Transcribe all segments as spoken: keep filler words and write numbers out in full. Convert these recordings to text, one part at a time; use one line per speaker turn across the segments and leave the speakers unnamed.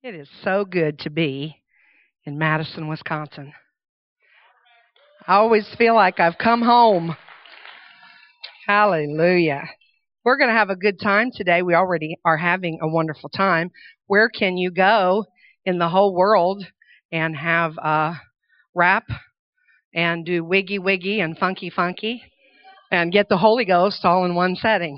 It is so good to be in Madison, Wisconsin. I always feel like I've come home. Hallelujah. We're going to have a good time today. We already are having a wonderful time. Where can you go in the whole world and have a rap and do wiggy wiggy and funky funky and get the Holy Ghost all in one setting?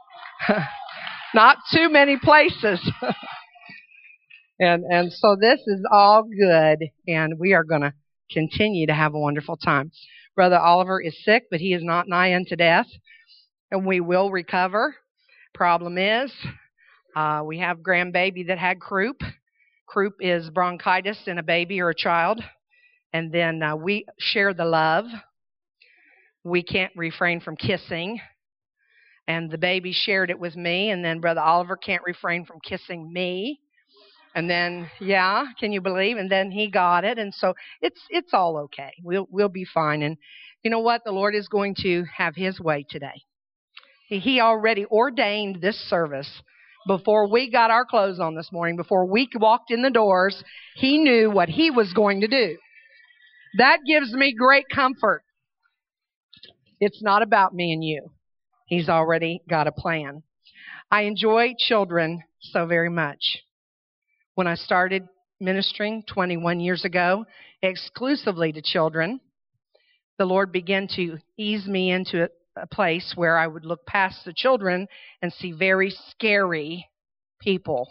Not too many places. And and so this is all good, and we are going to continue to have a wonderful time. Brother Oliver is sick, but he is not nigh unto death, and we will recover. Problem is, uh, we have grandbaby that had croup. Croup is bronchitis in a baby or a child, and then uh, we share the love. We can't refrain from kissing, and the baby shared it with me, and then Brother Oliver can't refrain from kissing me. And then, yeah, can you believe? And then he got it, and so it's it's all okay. We'll we'll be fine. And you know what? The Lord is going to have His way today. He, he already ordained this service before we got our clothes on this morning. Before we walked in the doors, He knew what He was going to do. That gives me great comfort. It's not about me and you. He's already got a plan. I enjoy children so very much. When I started ministering twenty-one years ago, exclusively to children, the Lord began to ease me into a, a place where I would look past the children and see very scary people.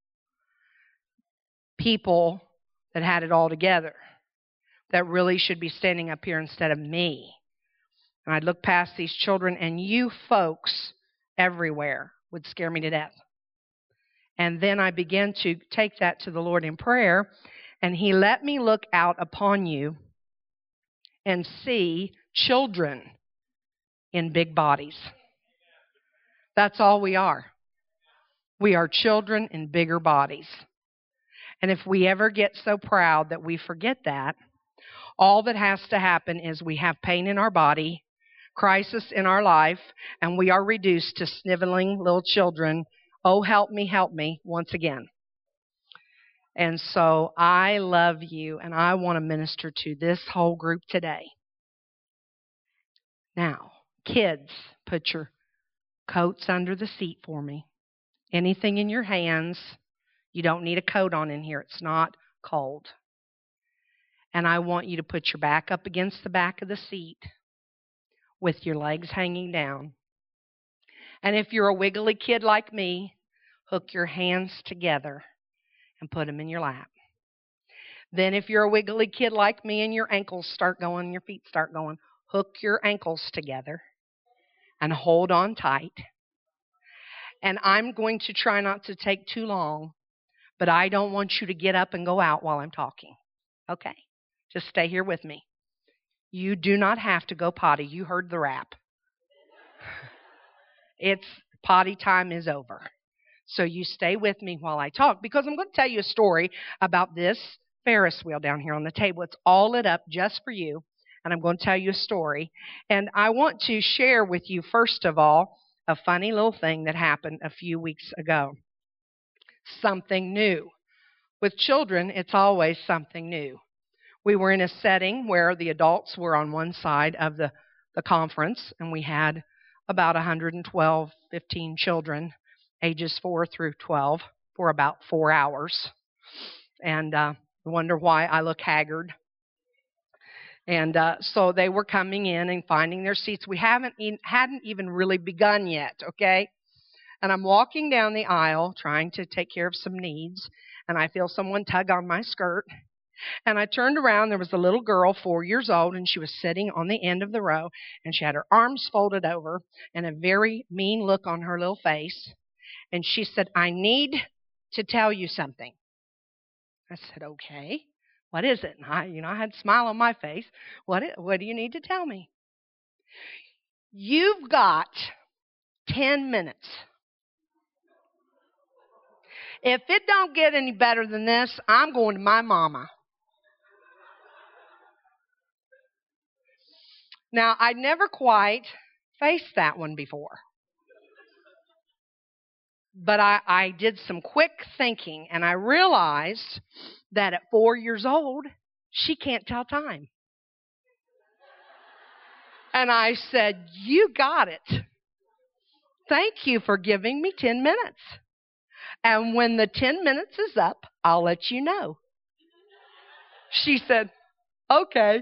People that had it all together, that really should be standing up here instead of me. And I'd look past these children, and you folks everywhere would scare me to death. And then I began to take that to the Lord in prayer, and He let me look out upon you and see children in big bodies. That's all we are. We are children in bigger bodies. And if we ever get so proud that we forget that, all that has to happen is we have pain in our body, crisis in our life, and we are reduced to sniveling little children. Oh, help me, help me, once again. And so I love you, and I want to minister to this whole group today. Now, kids, put your coats under the seat for me. Anything in your hands, you don't need a coat on in here. It's not cold. And I want you to put your back up against the back of the seat with your legs hanging down. And if you're a wiggly kid like me, hook your hands together and put them in your lap. Then if you're a wiggly kid like me and your ankles start going, and your feet start going, hook your ankles together and hold on tight. And I'm going to try not to take too long, but I don't want you to get up and go out while I'm talking. Okay? Just stay here with me. You do not have to go potty. You heard the rap. It's potty time is over. So you stay with me while I talk, because I'm going to tell you a story about this Ferris wheel down here on the table. It's all lit up just for you, and I'm going to tell you a story. And I want to share with you, first of all, a funny little thing that happened a few weeks ago. Something new. With children, it's always something new. We were in a setting where the adults were on one side of the, the conference, and we had about one hundred twelve, fifteen children, ages four through twelve, for about four hours. And uh, I wonder why I look haggard. And uh, so they were coming in and finding their seats. We haven't e- hadn't even really begun yet, okay? And I'm walking down the aisle trying to take care of some needs, and I feel someone tug on my skirt. And I turned around. There was a little girl, four years old, and she was sitting on the end of the row, and she had her arms folded over and a very mean look on her little face. And she said, "I need to tell you something." I said, "Okay, what is it?" And I, you know, I had a smile on my face. What, what do you need to tell me? You've got ten minutes. If it don't get any better than this, I'm going to my mama. Now, I'd never quite faced that one before. But I, I did some quick thinking, and I realized that at four years old, she can't tell time. And I said, you got it. Thank you for giving me ten minutes. And when the ten minutes is up, I'll let you know. She said, okay.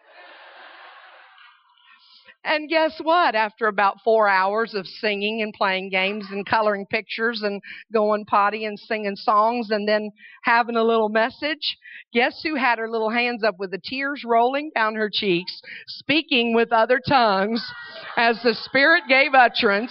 And guess what? After about four hours of singing and playing games and coloring pictures and going potty and singing songs and then having a little message, guess who had her little hands up with the tears rolling down her cheeks, speaking with other tongues as the Spirit gave utterance.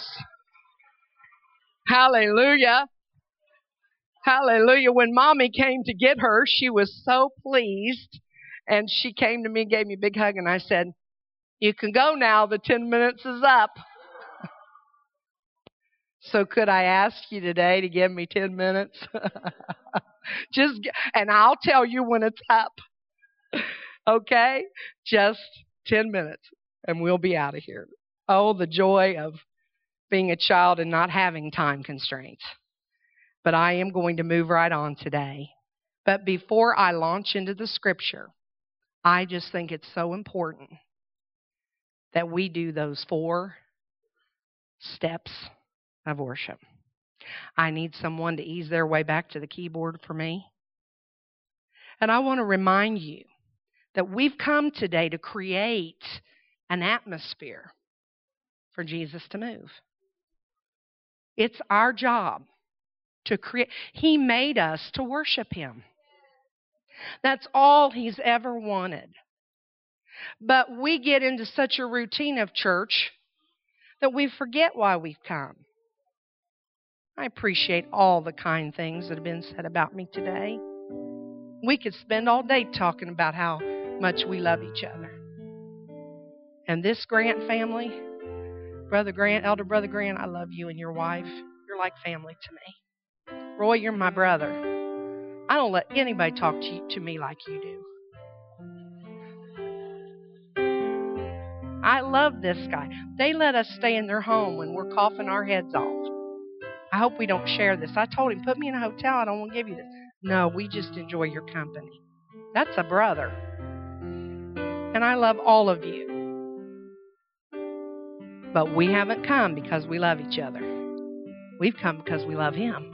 Hallelujah. Hallelujah. When Mommy came to get her, she was so pleased. And she came to me and gave me a big hug. And I said, you can go now. The ten minutes is up. So could I ask you today to give me ten minutes? Just, and I'll tell you when it's up. Okay? Just ten minutes. And we'll be out of here. Oh, the joy of being a child and not having time constraints. But I am going to move right on today. But before I launch into the scripture, I just think it's so important that we do those four steps of worship. I need someone to ease their way back to the keyboard for me. And I want to remind you that we've come today to create an atmosphere for Jesus to move. It's our job to create. He made us to worship Him. That's all He's ever wanted. But we get into such a routine of church that we forget why we've come. I appreciate all the kind things that have been said about me today. We could spend all day talking about how much we love each other. And this Grant family, Brother Grant, Elder Brother Grant, I love you and your wife. You're like family to me. Roy, you're my brother. I don't let anybody talk to, you, to me like you do. I love this guy. They let us stay in their home when we're coughing our heads off. I hope we don't share this. I told him, put me in a hotel. I don't want to give you this. No, we just enjoy your company. That's a brother. And I love all of you. But we haven't come because we love each other. We've come because we love Him.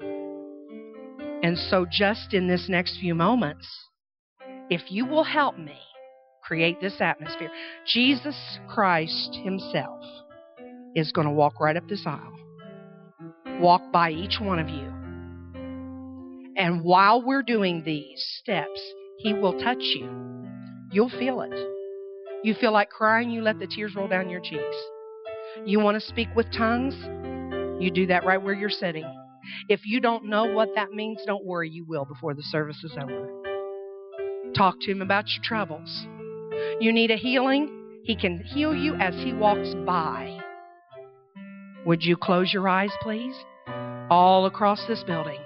And so just in this next few moments, if you will help me create this atmosphere, Jesus Christ Himself is going to walk right up this aisle, walk by each one of you. And while we're doing these steps, He will touch you. You'll feel it. You feel like crying, you let the tears roll down your cheeks. You want to speak with tongues? You do that right where you're sitting. If you don't know what that means, don't worry, you will before the service is over. Talk to Him about your troubles. You need a healing? He can heal you as He walks by. Would you close your eyes, please? All across this building.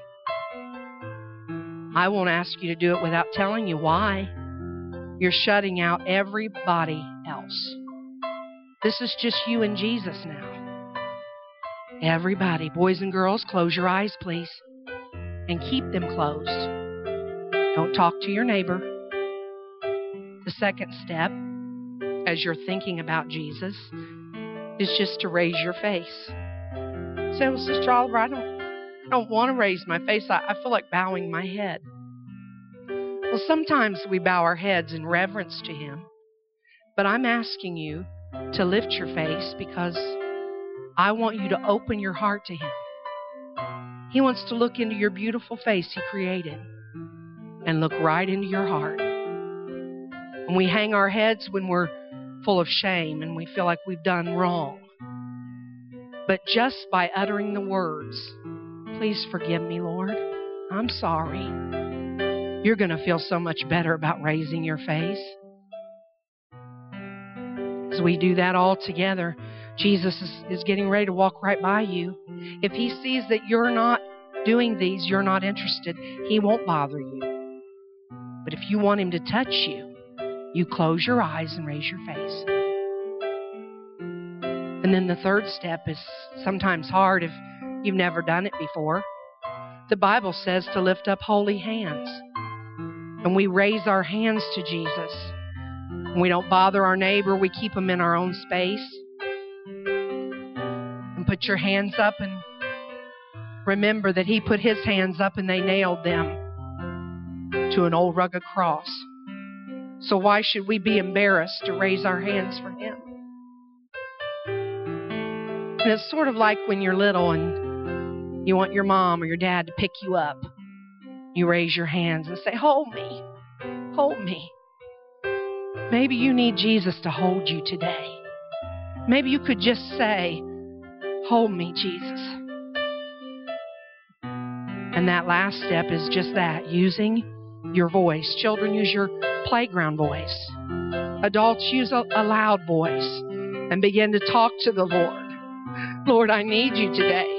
I won't ask you to do it without telling you why. You're shutting out everybody else. This is just you and Jesus now. Everybody, boys and girls, close your eyes, please. And keep them closed. Don't talk to your neighbor. The second step, as you're thinking about Jesus, is just to raise your face. Say, well, Sister Oliver, I don't, I don't want to raise my face. I, I feel like bowing my head. Well, sometimes we bow our heads in reverence to Him. But I'm asking you to lift your face because I want you to open your heart to Him. He wants to look into your beautiful face He created and look right into your heart. And we hang our heads when we're full of shame and we feel like we've done wrong. But just by uttering the words, please forgive me, Lord, I'm sorry, you're going to feel so much better about raising your face. As we do that all together, Jesus is, is getting ready to walk right by you. If He sees that you're not doing these, you're not interested, He won't bother you. But if you want Him to touch you, you close your eyes and raise your face. And then the third step is sometimes hard if You've never done it before. The Bible says to lift up holy hands. And we raise our hands to Jesus. We don't bother our neighbor. We keep them in our own space. And put your hands up and remember that He put His hands up and they nailed them to an old rugged cross. So why should we be embarrassed to raise our hands for Him? And it's sort of like when you're little and you want your mom or your dad to pick you up. You raise your hands and say, hold me, hold me. Maybe you need Jesus to hold you today. Maybe you could just say, hold me, Jesus. And that last step is just that, using your voice. Children, use your playground voice. Adults, use a, a loud voice and begin to talk to the Lord. Lord, I need you today.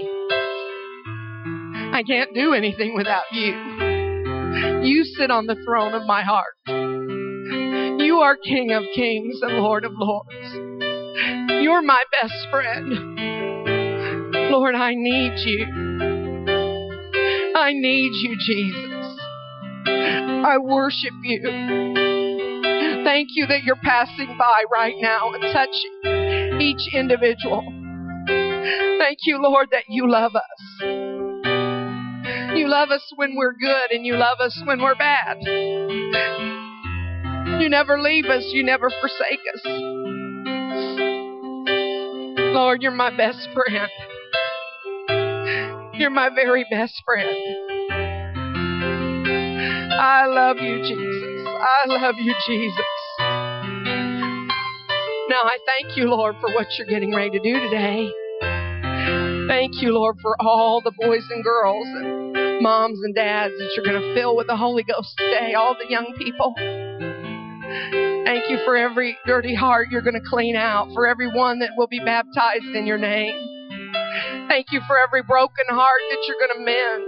I can't do anything without you. You sit on the throne of my heart. You are King of kings and Lord of lords. You're my best friend. Lord, I need you. I need you, Jesus. I worship you. Thank you that you're passing by right now and touching each individual. Thank you, Lord, that you love us. You love us when we're good and you love us when we're bad. You never leave us. You never forsake us. Lord, you're my best friend. You're my very best friend. I love you, Jesus. I love you, Jesus. Now I thank you, Lord, for what you're getting ready to do today. Thank you, Lord, for all the boys and girls and moms and dads that you're going to fill with the Holy Ghost today, all the young people. Thank you for every dirty heart you're going to clean out, for everyone that will be baptized in your name. Thank you for every broken heart that you're going to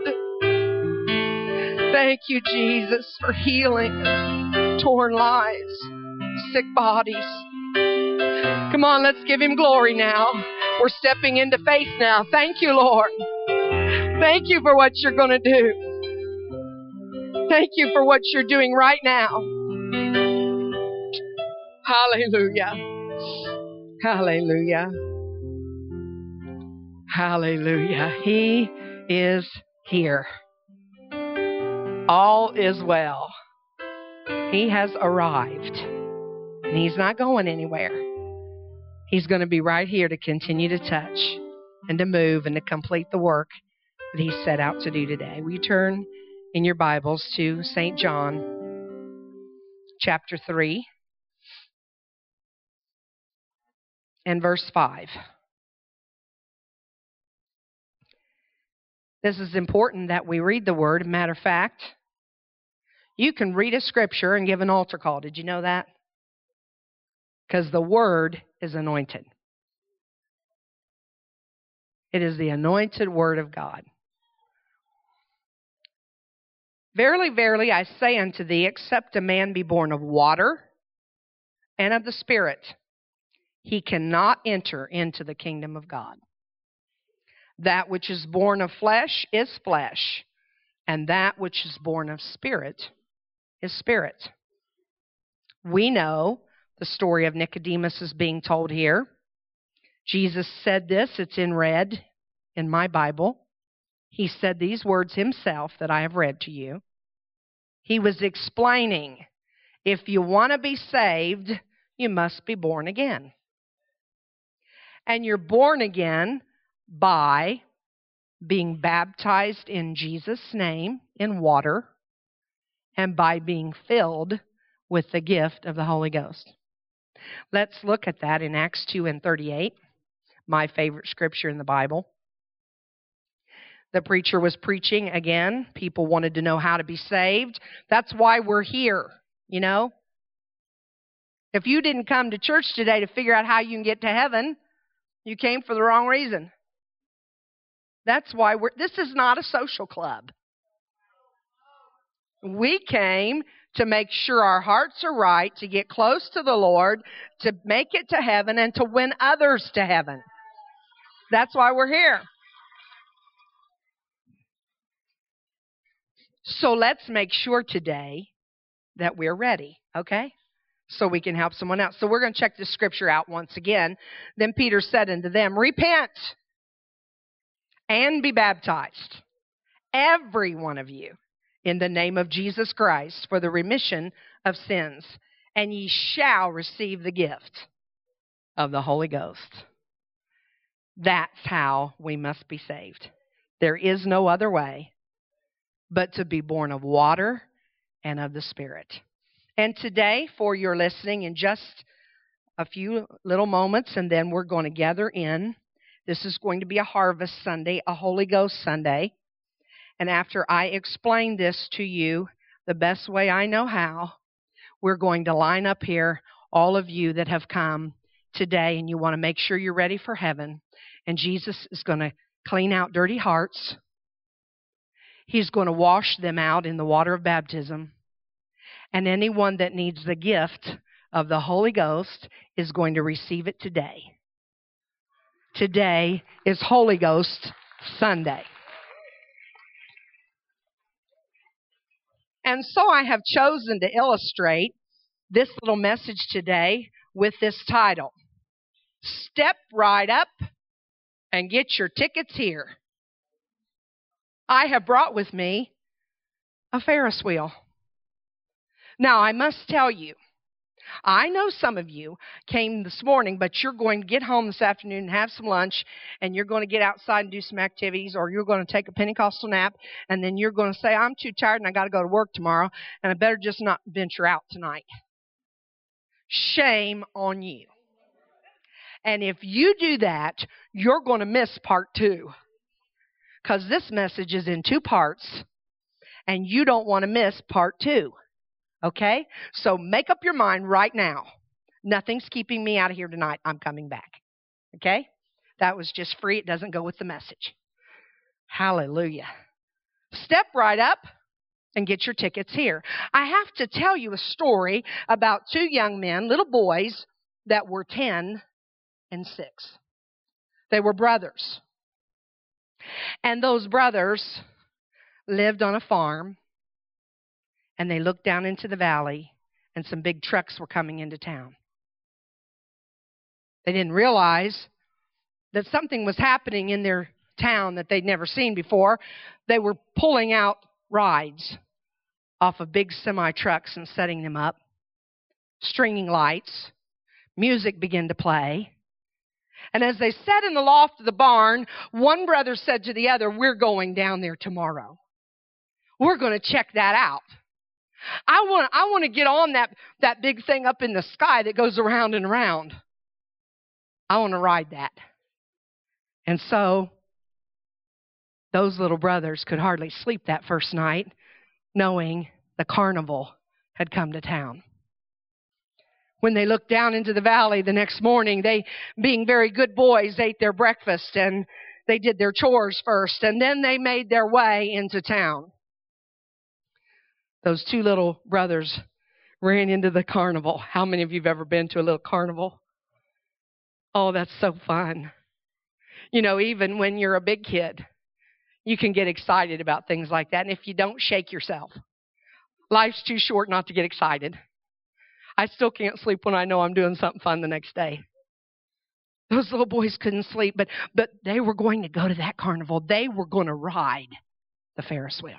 mend. Thank you, Jesus, for healing torn lives, sick bodies. Come on, let's give Him glory now. We're stepping into faith now. Thank you, Lord. Thank you for what you're going to do. Thank you for what you're doing right now. Hallelujah. Hallelujah. Hallelujah. He is here. All is well. He has arrived. And He's not going anywhere. He's going to be right here to continue to touch and to move and to complete the work that He set out to do today. We turn in your Bibles to Saint John, chapter three, and verse five. This is important that we read the Word. Matter of fact, you can read a scripture and give an altar call. Did you know that? Because the Word is anointed. It is the anointed Word of God. Verily, verily, I say unto thee, except a man be born of water and of the Spirit, he cannot enter into the kingdom of God. That which is born of flesh is flesh, and that which is born of spirit is spirit. We know the story of Nicodemus is being told here. Jesus said this, it's in red in my Bible. He said these words himself that I have read to you. He was explaining, if you want to be saved, you must be born again. And you're born again by being baptized in Jesus' name in water and by being filled with the gift of the Holy Ghost. Let's look at that in Acts two and thirty-eight, my favorite scripture in the Bible. The preacher was preaching again. People wanted to know how to be saved. That's why we're here, you know. If you didn't come to church today to figure out how you can get to heaven, you came for the wrong reason. That's why we're, this is not a social club. We came to make sure our hearts are right, to get close to the Lord, to make it to heaven, and to win others to heaven. That's why we're here. So let's make sure today that we're ready, okay? So we can help someone else. So we're going to check this scripture out once again. Then Peter said unto them, repent and be baptized, every one of you, in the name of Jesus Christ, for the remission of sins, and ye shall receive the gift of the Holy Ghost. That's how we must be saved. There is no other way but to be born of water and of the Spirit. And today, for your listening, in just a few little moments, and then we're going to gather in. This is going to be a Harvest Sunday, a Holy Ghost Sunday. And after I explain this to you the best way I know how, we're going to line up here, all of you that have come today, and you want to make sure you're ready for heaven. And Jesus is going to clean out dirty hearts. He's going to wash them out in the water of baptism. And anyone that needs the gift of the Holy Ghost is going to receive it today. Today is Holy Ghost Sunday. And so I have chosen to illustrate this little message today with this title. Step right up and get your tickets here. I have brought with me a Ferris wheel. Now, I must tell you, I know some of you came this morning, but you're going to get home this afternoon and have some lunch, and you're going to get outside and do some activities, or you're going to take a Pentecostal nap, and then you're going to say, I'm too tired and I got to go to work tomorrow, and I better just not venture out tonight. Shame on you. And if you do that, you're going to miss part two. Because this message is in two parts, and you don't want to miss part two. Okay? So make up your mind right now. Nothing's keeping me out of here tonight. I'm coming back. Okay? That was just free. It doesn't go with the message. Hallelujah. Step right up and get your tickets here. I have to tell you a story about two young men, little boys, that were ten and six. They were brothers. And those brothers lived on a farm, and they looked down into the valley, and some big trucks were coming into town. They didn't realize that something was happening in their town that they'd never seen before. They were pulling out rides off of big semi-trucks and setting them up, stringing lights. Music began to play. And as they sat in the loft of the barn, one brother said to the other, we're going down there tomorrow. We're going to check that out. I want, I want to get on that, that big thing up in the sky that goes around and around. I want to ride that. And so those little brothers could hardly sleep that first night, knowing the carnival had come to town. When they looked down into the valley the next morning, they, being very good boys, ate their breakfast and they did their chores first, and then they made their way into town. Those two little brothers ran into the carnival. How many of you have ever been to a little carnival? Oh, that's so fun. You know, even when you're a big kid, you can get excited about things like that. And if you don't, shake yourself. Life's too short not to get excited. I still can't sleep when I know I'm doing something fun the next day. Those little boys couldn't sleep, but, but they were going to go to that carnival. They were going to ride the Ferris wheel.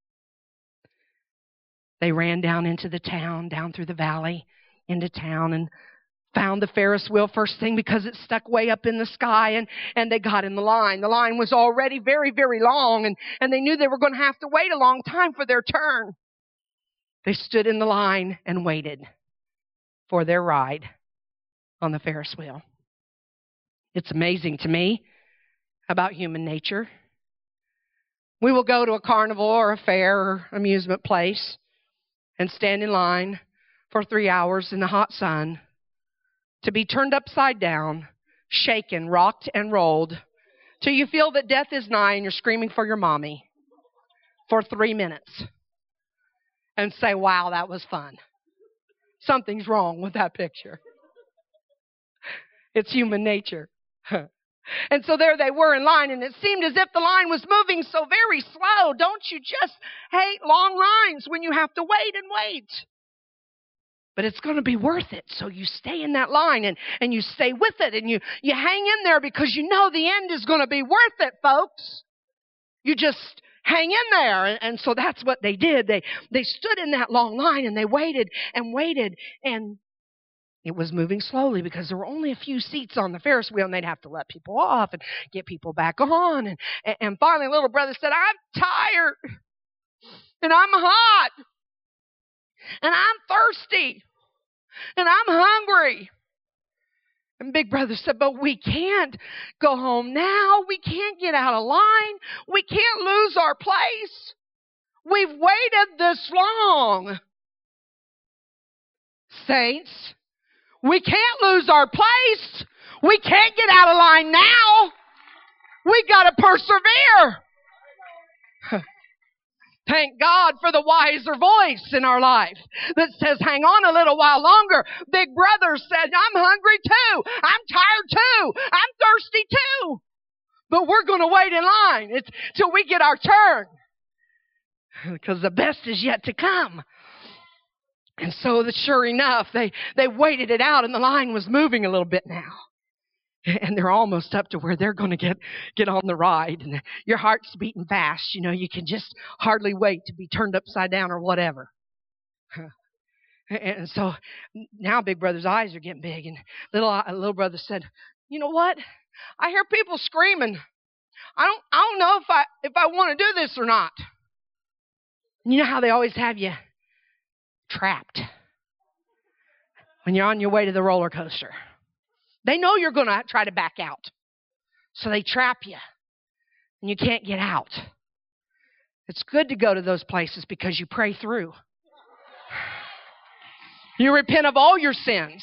They ran down into the town, down through the valley, into town, and found the Ferris wheel first thing because it stuck way up in the sky, and, and they got in the line. The line was already very, very long, and, and they knew they were going to have to wait a long time for their turn. They stood in the line and waited for their ride on the Ferris wheel. It's amazing to me about human nature. We will go to a carnival or a fair or amusement place and stand in line for three hours in the hot sun to be turned upside down, shaken, rocked, and rolled till you feel that death is nigh and you're screaming for your mommy for three minutes and say, wow, that was fun. Something's wrong with that picture. It's human nature. And so there they were in line, and it seemed as if the line was moving so very slow. Don't you just hate long lines when you have to wait and wait? But it's going to be worth it. So you stay in that line and, and you stay with it and you, you hang in there because you know the end is going to be worth it, folks. You just hang in there. And, and so that's what they did. They, they stood in that long line and they waited and waited, and it was moving slowly because there were only a few seats on the Ferris wheel, and they'd have to let people off and get people back on. And, and, and finally, little brother said, I'm tired and I'm hot and I'm thirsty and I'm hungry. And big brother said, but we can't go home now. We can't get out of line. We can't lose our place. We've waited this long. Saints, we can't lose our place. We can't get out of line now. We got to persevere. Thank God for the wiser voice in our life that says, hang on a little while longer. Big brother said, I'm hungry too. I'm tired too. I'm thirsty too. But we're going to wait in line it's, till we get our turn, because the best is yet to come. And so that sure enough, they, they waited it out, and the line was moving a little bit now. And they're almost up to where they're going to get, get on the ride. And your heart's beating fast. You know, you can just hardly wait to be turned upside down or whatever. And so now Big Brother's eyes are getting big. And little, little brother said, you know what? I hear people screaming. I don't, I don't know if I, if I want to do this or not. And you know how they always have you trapped when you're on your way to the roller coaster. They know you're going to try to back out. So they trap you. And you can't get out. It's good to go to those places because you pray through. You repent of all your sins.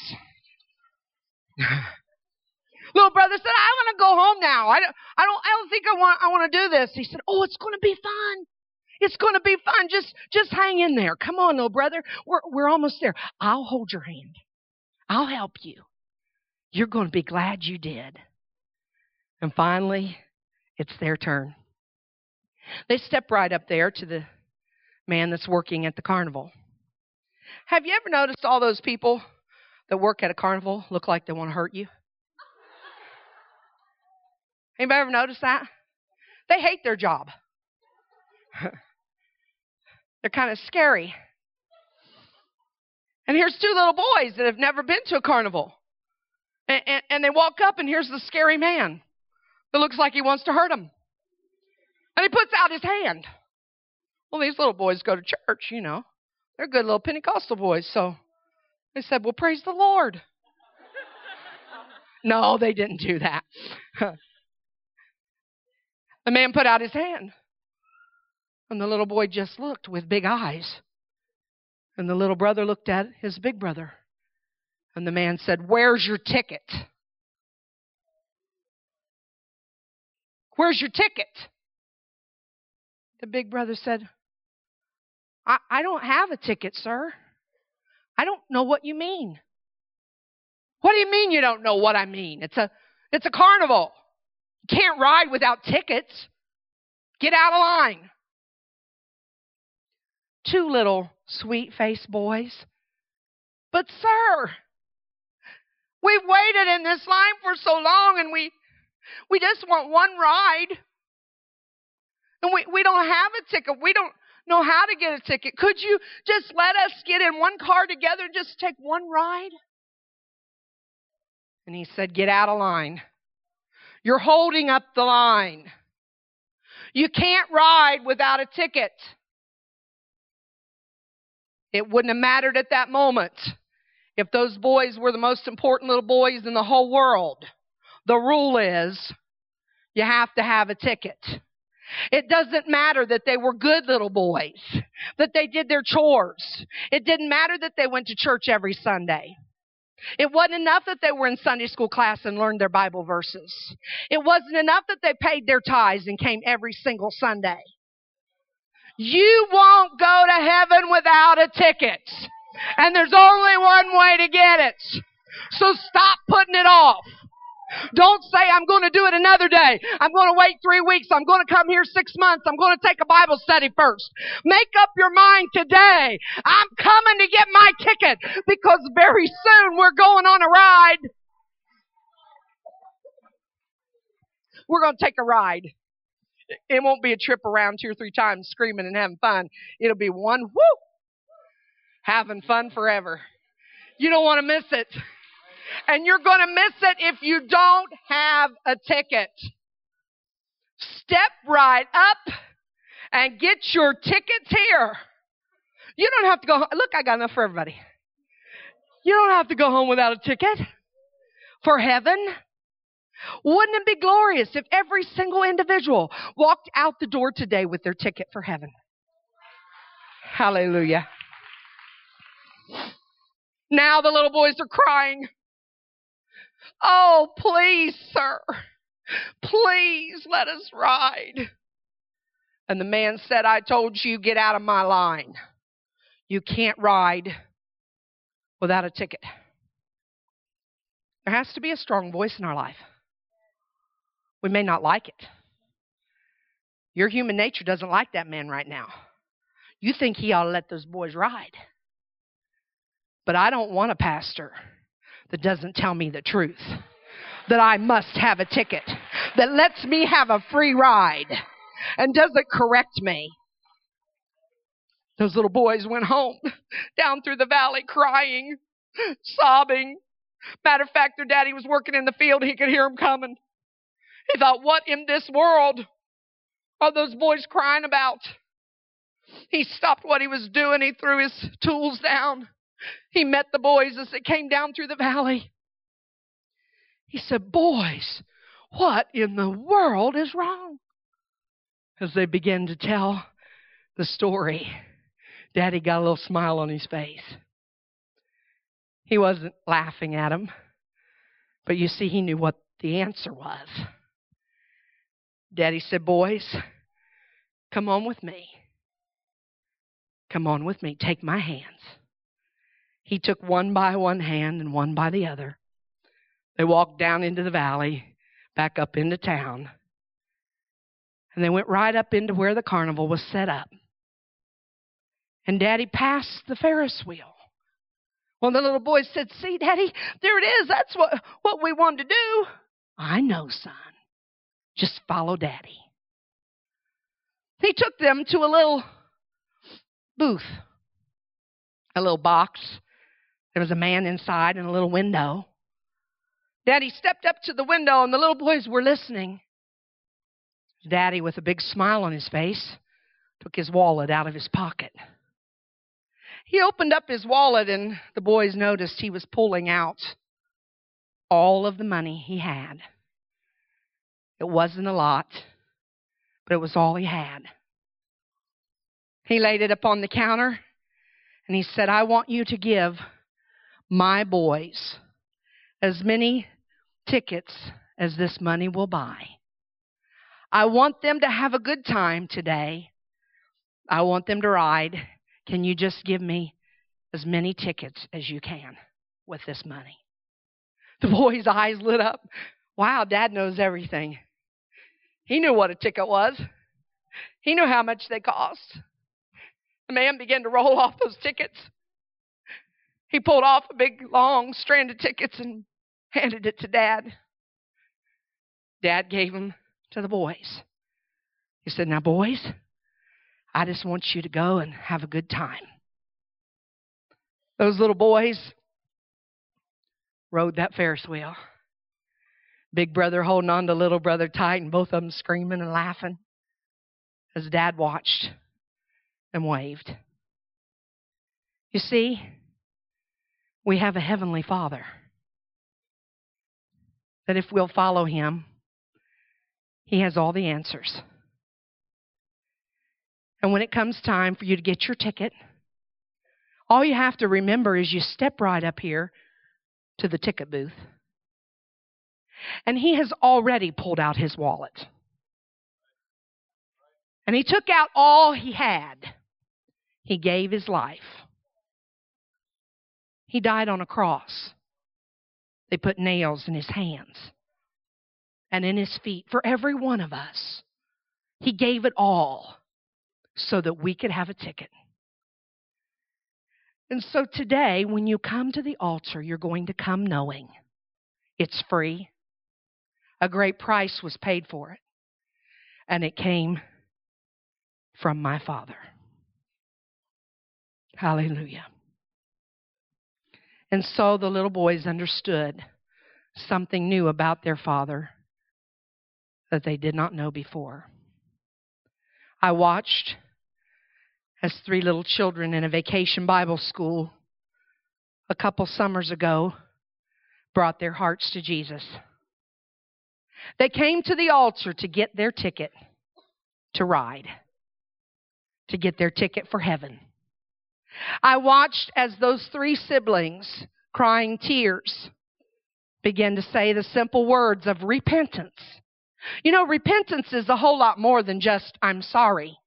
Little brother said, I want to go home now. I don't, I don't, I don't think I want, I want to do this. He said, oh, it's going to be fun. It's going to be fun. Just, just hang in there. Come on, little brother. We're, we're almost there. I'll hold your hand. I'll help you. You're going to be glad you did. And finally, it's their turn. They step right up there to the man that's working at the carnival. Have you ever noticed all those people that work at a carnival look like they want to hurt you? Anybody ever noticed that? They hate their job. They're kind of scary. And here's two little boys that have never been to a carnival. And, and, and they walk up, and here's the scary man that looks like he wants to hurt them. And he puts out his hand. Well, these little boys go to church, you know. They're good little Pentecostal boys. So they said, well, praise the Lord. No, they didn't do that. The man put out his hand. And the little boy just looked with big eyes. And the little brother looked at his big brother. And the man said, where's your ticket? Where's your ticket? The big brother said, I, I don't have a ticket, sir. I don't know what you mean. What do you mean you don't know what I mean? It's a, it's a carnival. You can't ride without tickets. Get out of line. Two little sweet-faced boys. But sir, we've waited in this line for so long, and we we just want one ride. And we, we don't have a ticket. We don't know how to get a ticket. Could you just let us get in one car together and just take one ride? And he said, get out of line. You're holding up the line. You can't ride without a ticket. It wouldn't have mattered at that moment if those boys were the most important little boys in the whole world. The rule is you have to have a ticket. It doesn't matter that they were good little boys, that they did their chores. It didn't matter that they went to church every Sunday. It wasn't enough that they were in Sunday school class and learned their Bible verses. It wasn't enough that they paid their tithes and came every single Sunday. You won't go to heaven without a ticket. And there's only one way to get it. So stop putting it off. Don't say, I'm going to do it another day. I'm going to wait three weeks. I'm going to come here six months. I'm going to take a Bible study first. Make up your mind today. I'm coming to get my ticket because very soon we're going on a ride. We're going to take a ride. It won't be a trip around two or three times screaming and having fun. It'll be one whoop, having fun forever. You don't want to miss it. And you're going to miss it if you don't have a ticket. Step right up and get your tickets here. You don't have to go home. Look, I got enough for everybody. You don't have to go home without a ticket for heaven. Wouldn't it be glorious if every single individual walked out the door today with their ticket for heaven? Hallelujah. Now the little boys are crying. Oh, please, sir, please let us ride. And the man said, I told you, get out of my line. You can't ride without a ticket. There has to be a strong voice in our life. We may not like it. Your human nature doesn't like that man right now. You think he ought to let those boys ride. But I don't want a pastor that doesn't tell me the truth, that I must have a ticket, that lets me have a free ride and doesn't correct me. Those little boys went home down through the valley crying, sobbing. Matter of fact, their daddy was working in the field. He could hear them coming. He thought, what in this world are those boys crying about? He stopped what he was doing. He threw his tools down. He met the boys as they came down through the valley. He said, boys, what in the world is wrong? As they began to tell the story, Daddy got a little smile on his face. He wasn't laughing at him, but you see, he knew what the answer was. Daddy said, boys, come on with me. Come on with me. Take my hands. He took one by one hand and one by the other. They walked down into the valley, back up into town. And they went right up into where the carnival was set up. And Daddy passed the Ferris wheel. One of the little boys said, see, Daddy, there it is. That's what, what we wanted to do. I know, son. Just follow Daddy. He took them to a little booth, a little box. There was a man inside and a little window. Daddy stepped up to the window and the little boys were listening. Daddy, with a big smile on his face, took his wallet out of his pocket. He opened up his wallet and the boys noticed he was pulling out all of the money he had. It wasn't a lot, but it was all he had. He laid it upon the counter and he said, I want you to give my boys as many tickets as this money will buy. I want them to have a good time today. I want them to ride. Can you just give me as many tickets as you can with this money? The boy's eyes lit up. Wow, Dad knows everything. He knew what a ticket was. He knew how much they cost. The man began to roll off those tickets. He pulled off a big, long strand of tickets and handed it to Dad. Dad gave them to the boys. He said, now, boys, I just want you to go and have a good time. Those little boys rode that Ferris wheel. Big brother holding on to little brother tight and both of them screaming and laughing as Dad watched and waved. You see, we have a heavenly Father that if we'll follow Him, He has all the answers. And when it comes time for you to get your ticket, all you have to remember is you step right up here to the ticket booth. And He has already pulled out His wallet. And He took out all He had. He gave His life. He died on a cross. They put nails in His hands. and in his feet for every one of us. He gave it all so that we could have a ticket. And so today, when you come to the altar, you're going to come knowing it's free. A great price was paid for it. And it came from my Father. Hallelujah. And so the little boys understood something new about their father that they did not know before. I watched as three little children in a vacation Bible school a couple summers ago brought their hearts to Jesus. They came to the altar to get their ticket to ride, to get their ticket for heaven. I watched as those three siblings, crying tears, began to say the simple words of repentance. You know, repentance is a whole lot more than just, I'm sorry.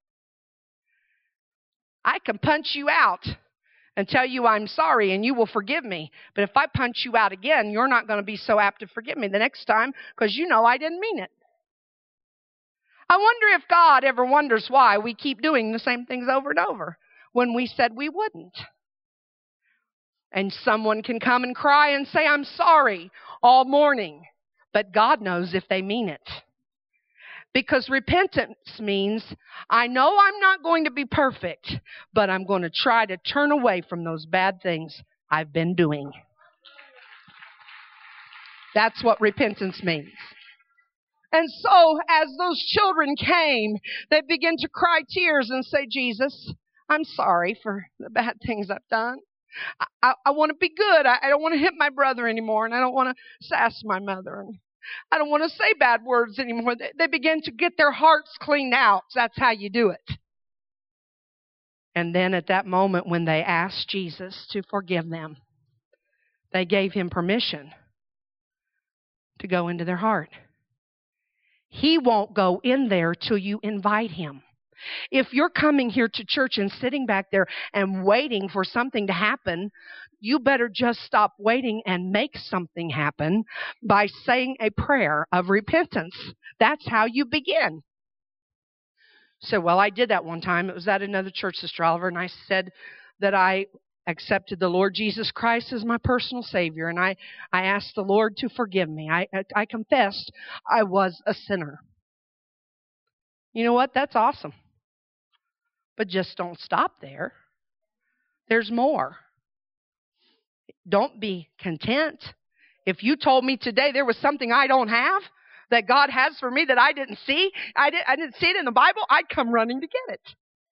I can punch you out and tell you I'm sorry and you will forgive me. But if I punch you out again, you're not going to be so apt to forgive me the next time because you know I didn't mean it. I wonder if God ever wonders why we keep doing the same things over and over when we said we wouldn't. And someone can come and cry and say, I'm sorry all morning. But God knows if they mean it. Because repentance means, I know I'm not going to be perfect, but I'm going to try to turn away from those bad things I've been doing. That's what repentance means. And so, as those children came, they began to cry tears and say, Jesus, I'm sorry for the bad things I've done. I, I, I want to be good. I, I don't want to hit my brother anymore, and I don't want to sass my mother. And I don't want to say bad words anymore. They, they begin to get their hearts cleaned out. That's how you do it. And then at that moment when they asked Jesus to forgive them, they gave him permission to go into their heart. He won't go in there till you invite him. If you're coming here to church and sitting back there and waiting for something to happen, you better just stop waiting and make something happen by saying a prayer of repentance. That's how you begin. So, well, I did that one time. It was at another church, Sister Oliver, and I said that I accepted the Lord Jesus Christ as my personal Savior, and I, I asked the Lord to forgive me. I, I confessed I was a sinner. You know what? That's awesome. But just don't stop there. There's more. Don't be content. If you told me today there was something I don't have that God has for me that I didn't see, I, did, I didn't see it in the Bible, I'd come running to get it.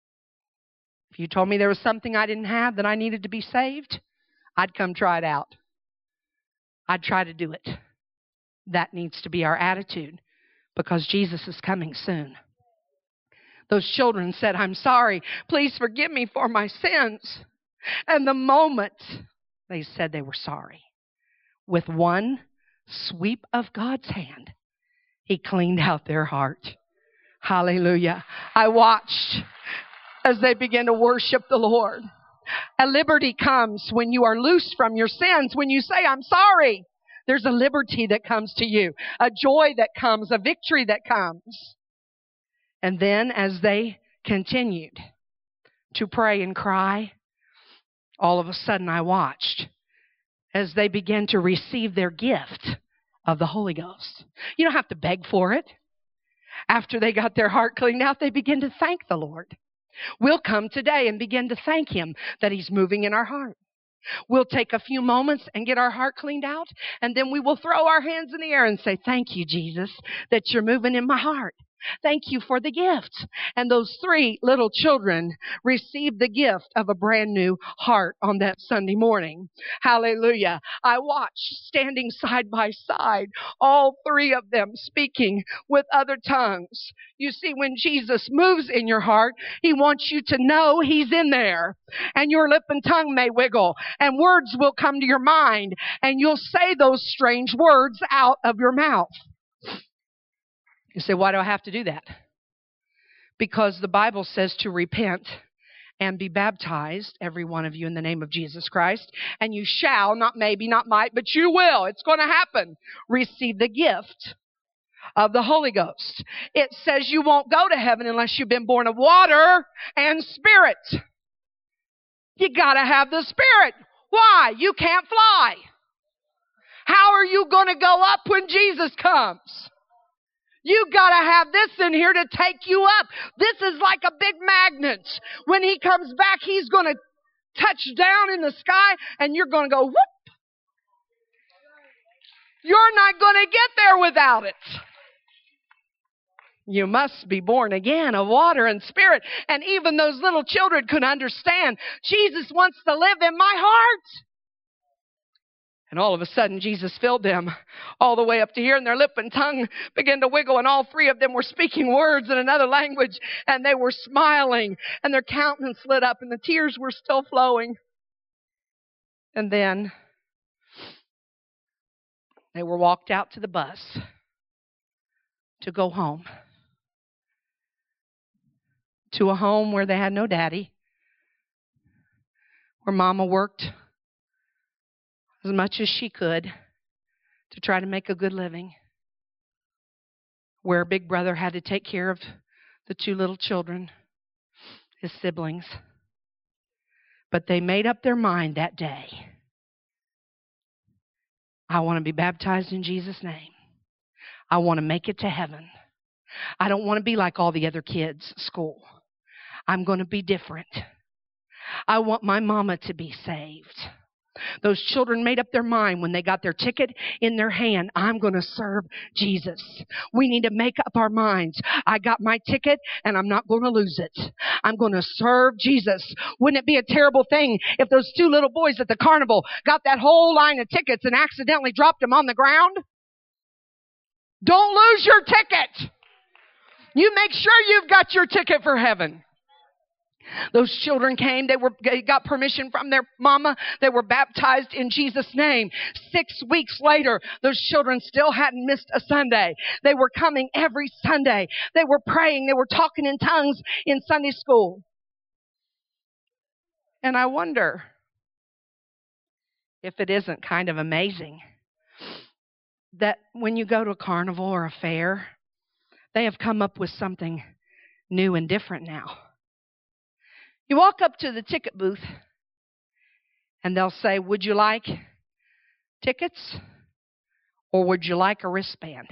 If you told me there was something I didn't have that I needed to be saved, I'd come try it out. I'd try to do it. That needs to be our attitude because Jesus is coming soon. Those children said, I'm sorry. Please forgive me for my sins. And the moment they said they were sorry, with one sweep of God's hand, he cleaned out their heart. Hallelujah. I watched as they began to worship the Lord. A liberty comes when you are loose from your sins. When you say, I'm sorry, there's a liberty that comes to you, a joy that comes, a victory that comes. And then as they continued to pray and cry, all of a sudden I watched as they began to receive their gift of the Holy Ghost. You don't have to beg for it. After they got their heart cleaned out, they began to thank the Lord. We'll come today and begin to thank him that he's moving in our heart. We'll take a few moments and get our heart cleaned out, and then we will throw our hands in the air and say, thank you, Jesus, that you're moving in my heart. Thank you for the gift. And those three little children received the gift of a brand new heart on that Sunday morning. Hallelujah. I watched standing side by side, all three of them speaking with other tongues. You see, when Jesus moves in your heart, he wants you to know he's in there. And your lip and tongue may wiggle, and words will come to your mind, and you'll say those strange words out of your mouth. You say, why do I have to do that? Because the Bible says to repent and be baptized, every one of you, in the name of Jesus Christ. And you shall, not maybe, not might, but you will. It's going to happen. Receive the gift of the Holy Ghost. It says you won't go to heaven unless you've been born of water and Spirit. You gotta have the Spirit. Why? You can't fly. How are you going to go up when Jesus comes? You gotta have this in here to take you up. This is like a big magnet. When He comes back, He's going to touch down in the sky and you're going to go whoop. You're not going to get there without it. You must be born again of water and Spirit. And even those little children could understand, Jesus wants to live in my heart. And all of a sudden, Jesus filled them all the way up to here, and their lip and tongue began to wiggle, and all three of them were speaking words in another language, and they were smiling, and their countenance lit up, and the tears were still flowing. And then they were walked out to the bus to go home. To a home where they had no daddy, where Mama worked as much as she could to try to make a good living, where Big Brother had to take care of the two little children, his siblings. But they made up their mind that day. I want to be baptized in Jesus' name. I want to make it to heaven. I don't want to be like all the other kids at school. I'm going to be different. I want my mama to be saved. Those children made up their mind when they got their ticket in their hand. I'm going to serve Jesus. We need to make up our minds. I got my ticket and I'm not going to lose it. I'm going to serve Jesus. Wouldn't it be a terrible thing if those two little boys at the carnival got that whole line of tickets and accidentally dropped them on the ground? Don't lose your ticket. You make sure you've got your ticket for heaven. Those children came, they were they got permission from their mama, they were baptized in Jesus' name. Six weeks later, those children still hadn't missed a Sunday. They were coming every Sunday. They were praying, they were talking in tongues in Sunday school. And I wonder if it isn't kind of amazing that when you go to a carnival or a fair, they have come up with something new and different now. You walk up to the ticket booth and they'll say, would you like tickets or would you like a wristband?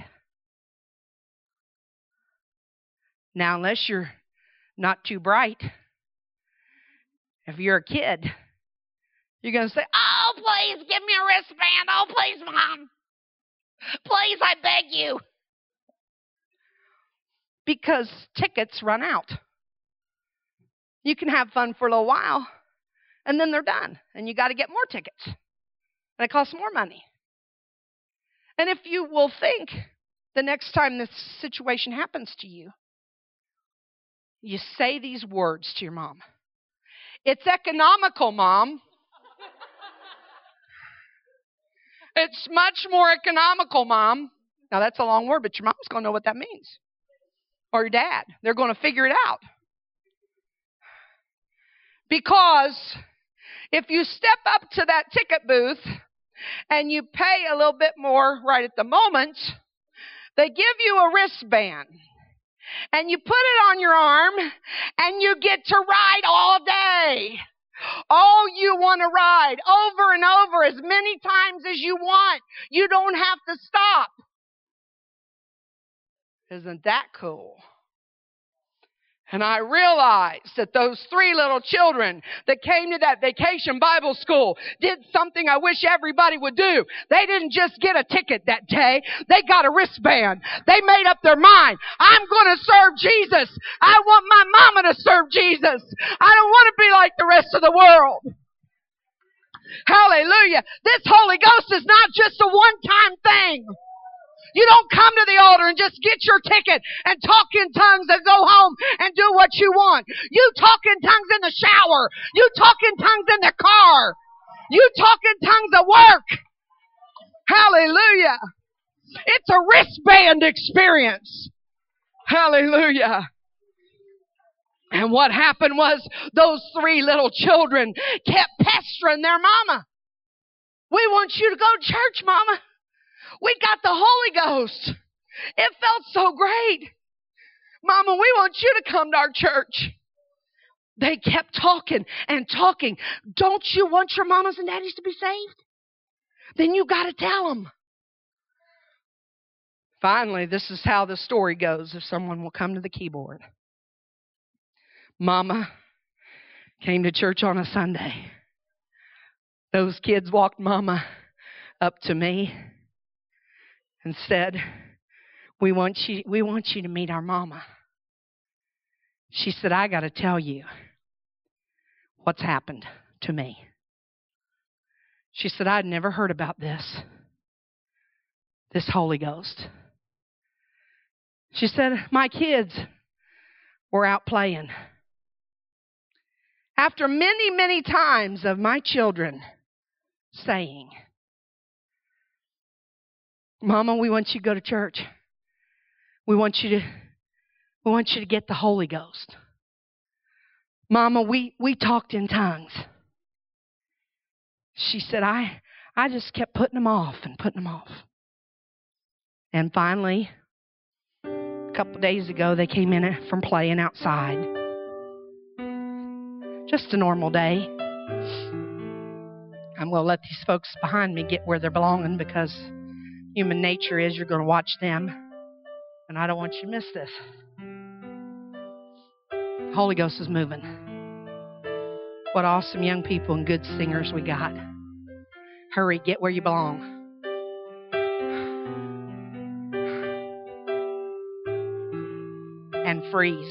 Now, unless you're not too bright, if you're a kid, you're going to say, oh, please give me a wristband. Oh, please, Mom. Please, I beg you. Because tickets run out. You can have fun for a little while, and then they're done. And you got to get more tickets. And it costs more money. And if you will think, the next time this situation happens to you, you say these words to your mom. It's economical, Mom. It's much more economical, Mom. Now, that's a long word, but your mom's going to know what that means. Or your dad. They're going to figure it out. Because if you step up to that ticket booth and you pay a little bit more right at the moment, they give you a wristband. And you put it on your arm and you get to ride all day. All you want to ride over and over as many times as you want. You don't have to stop. Isn't that cool? And I realized that those three little children that came to that vacation Bible school did something I wish everybody would do. They didn't just get a ticket that day. They got a wristband. They made up their mind. I'm going to serve Jesus. I want my mama to serve Jesus. I don't want to be like the rest of the world. Hallelujah. This Holy Ghost is not just a one-time thing. You don't come to the altar and just get your ticket and talk in tongues and go home and do what you want. You talk in tongues in the shower. You talk in tongues in the car. You talk in tongues at work. Hallelujah. It's a wristband experience. Hallelujah. And what happened was those three little children kept pestering their mama. We want you to go to church, Mama. We got the Holy Ghost. It felt so great. Mama, we want you to come to our church. They kept talking and talking. Don't you want your mamas and daddies to be saved? Then you got to tell them. Finally, this is how the story goes, if someone will come to the keyboard. Mama came to church on a Sunday. Those kids walked Mama up to me and said, we want you, we want you to meet our Mama. She said, I got to tell you what's happened to me. She said, I'd never heard about this, this Holy Ghost. She said, my kids were out playing. After many, many times of my children saying, Mama, we want you to go to church. We want you to, we want you to get the Holy Ghost. Mama, we, we talked in tongues. She said, I, I just kept putting them off and putting them off. And finally, a couple days ago, they came in from playing outside. Just a normal day. I'm going to let these folks behind me get where they're belonging, because human nature is you're going to watch them. And I don't want you to miss this. The Holy Ghost is moving. What awesome young people and good singers we got. Hurry, get where you belong. And freeze.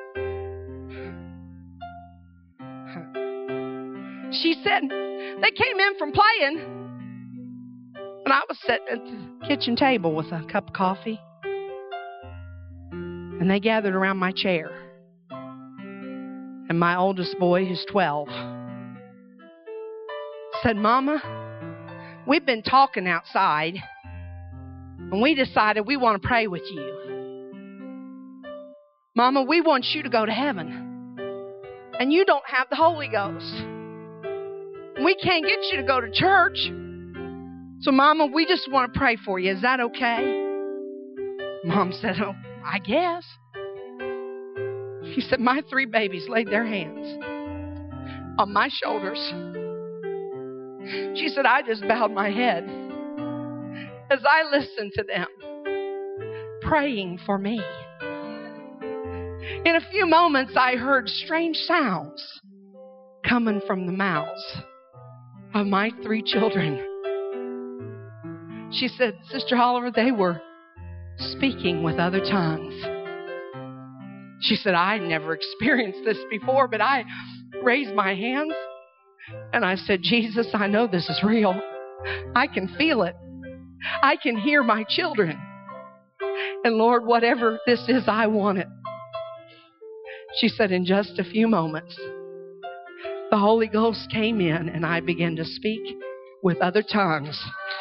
She said, they came in from playing, and I was sitting at the kitchen table with a cup of coffee, and they gathered around my chair. And my oldest boy, who's twelve, said, Mama, we've been talking outside, and we decided we want to pray with you. Mama, we want you to go to heaven, and you don't have the Holy Ghost. We can't get you to go to church. So, Mama, we just want to pray for you. Is that okay? Mom said, oh, I guess. She said, my three babies laid their hands on my shoulders. She said, I just bowed my head as I listened to them praying for me. In a few moments, I heard strange sounds coming from the mouths of my three children. She said, Sister Oliver, they were speaking with other tongues. She said, I never experienced this before, but I raised my hands and I said, Jesus, I know this is real. I can feel it. I can hear my children. And Lord, whatever this is, I want it. She said, in just a few moments, the Holy Ghost came in and I began to speak with other tongues.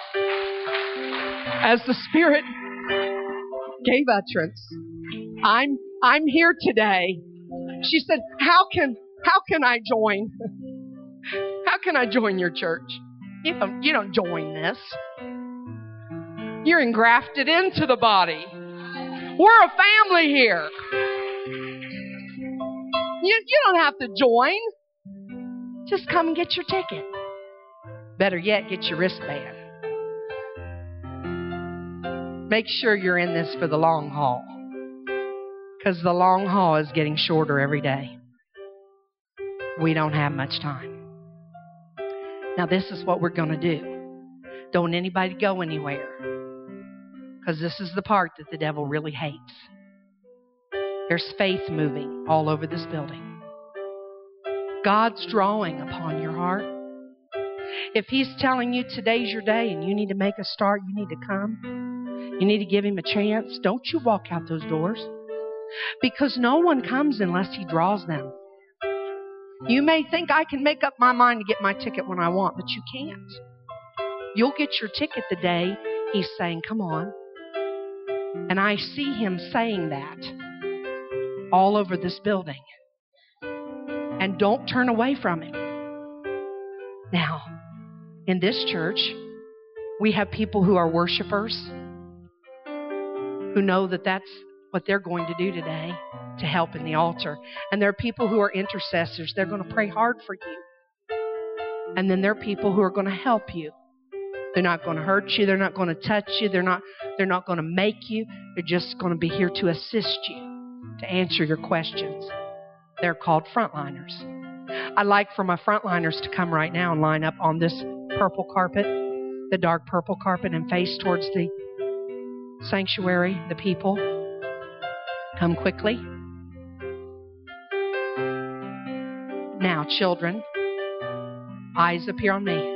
As the Spirit gave utterance, I'm I'm here today. She said, how can how can I join? How can I join your church? You don't, you don't join this. You're engrafted into the body. We're a family here. You, you don't have to join. Just come and get your ticket. Better yet, get your wristband. Make sure you're in this for the long haul, because the long haul is getting shorter every day. We don't have much time. Now, this is what we're going to do. Don't anybody go anywhere, because this is the part that the devil really hates. There's faith moving all over this building. God's drawing upon your heart. If He's telling you today's your day and you need to make a start, you need to come. You need to give Him a chance. Don't you walk out those doors, because no one comes unless He draws them. You may think I can make up my mind to get my ticket when I want, but you can't. You'll get your ticket the day He's saying, come on. And I see Him saying that all over this building. And don't turn away from Him. Now, in this church, we have people who are worshipers. who know that that's what they're going to do today to help in the altar. And there are people who are intercessors. They're going to pray hard for you. And then there are people who are going to help you. They're not going to hurt you. They're not going to touch you. They're not, they're not going to make you. They're just going to be here to assist you, to answer your questions. They're called frontliners. I'd like for my frontliners to come right now and line up on this purple carpet, the dark purple carpet, and face towards the sanctuary, the people. Come quickly. Now, children, eyes appear on me.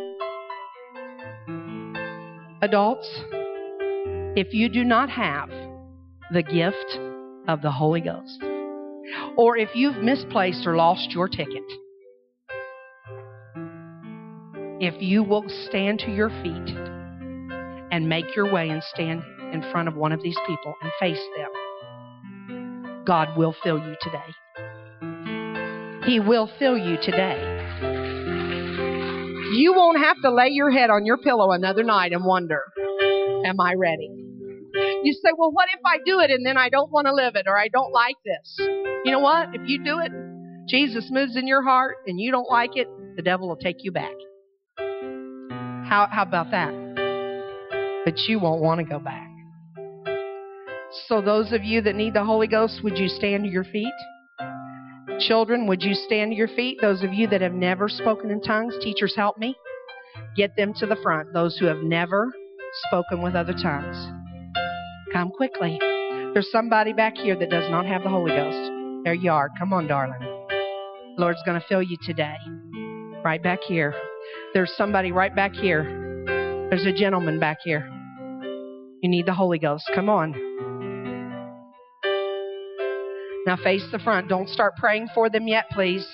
Adults, if you do not have the gift of the Holy Ghost, or if you've misplaced or lost your ticket, if you will stand to your feet and make your way and stand in front of one of these people and face them, God will fill you today. He will fill you today. You won't have to lay your head on your pillow another night and wonder, am I ready? You say, well, what if I do it and then I don't want to live it, or I don't like this? You know what? If you do it, Jesus moves in your heart and you don't like it, the devil will take you back. How, how about that? But you won't want to go back. So those of you that need the Holy Ghost, would you stand to your feet? Children, would you stand to your feet? Those of you that have never spoken in tongues, teachers, help me. Get them to the front. Those who have never spoken with other tongues. Come quickly. There's somebody back here that does not have the Holy Ghost. There you are. Come on, darling. The Lord's going to fill you today. Right back here. There's somebody right back here. There's a gentleman back here. You need the Holy Ghost. Come on. Now face the front. Don't start praying for them yet, please.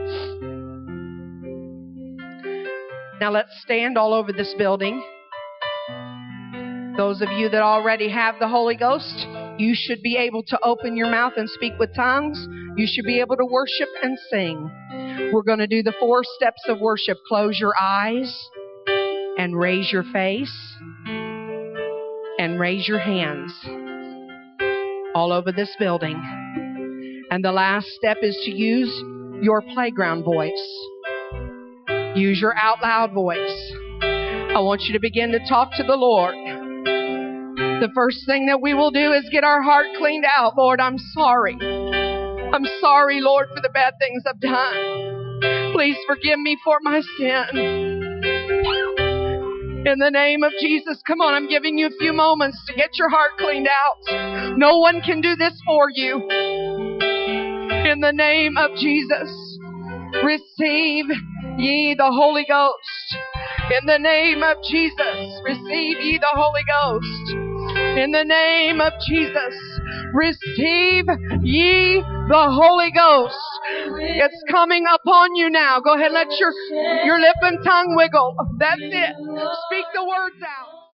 Now let's stand all over this building. Those of you that already have the Holy Ghost, you should be able to open your mouth and speak with tongues. You should be able to worship and sing. We're going to do the four steps of worship. Close your eyes and raise your face and raise your hands all over this building. And the last step is to use your playground voice. Use your out loud voice. I want you to begin to talk to the Lord. The first thing that we will do is get our heart cleaned out. Lord, I'm sorry. I'm sorry, Lord, for the bad things I've done. Please forgive me for my sin. In the name of Jesus, come on, I'm giving you a few moments to get your heart cleaned out. No one can do this for you. In the name of Jesus, receive ye the Holy Ghost. In the name of Jesus, receive ye the Holy Ghost. In the name of Jesus, receive ye the Holy Ghost. It's coming upon you now. Go ahead, let your, your lip and tongue wiggle. That's it. Speak the words out.